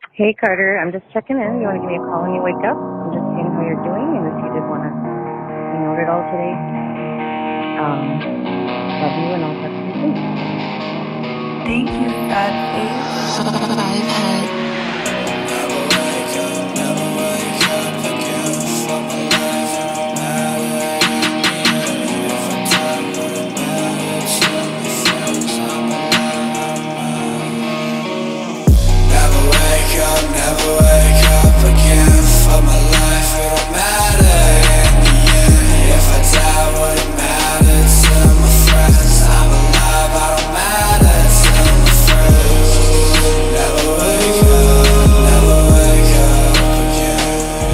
Hey Carter, I'm just checking in. You want to give me a call when you wake up? I'm just seeing how you're doing and if you did want to hang out at all today. Love you and I'll talk to you soon. Thank you, God face. I've had never wake up again. For my life, it don't matter in the end. If I die, would it matter to my friends? I'm alive, I don't matter to my friends. Never wake up again.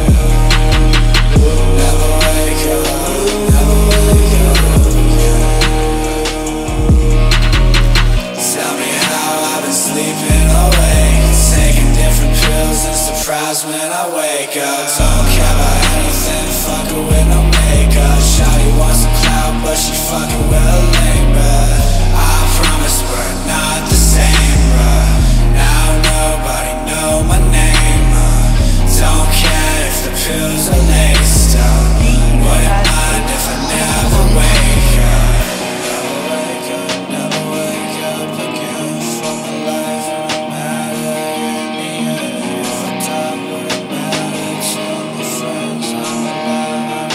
Never wake up again. Tell me how I've been sleeping awake, taking different pills and surprised when I wake up. Don't care about anything, fucking with no makeup. Shawty wants some clout, but she fucking with a lame, bruh. I promise we're not the same, bruh. Now nobody know my name, don't care if the pills are laced up. Wouldn't mind if I never wake up. Never wake up again. For my life, it don't matter in the end. If I die, would it matter to my friends? I'm alive,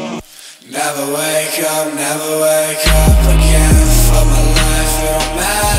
Never wake up again. For my life, it don't matter.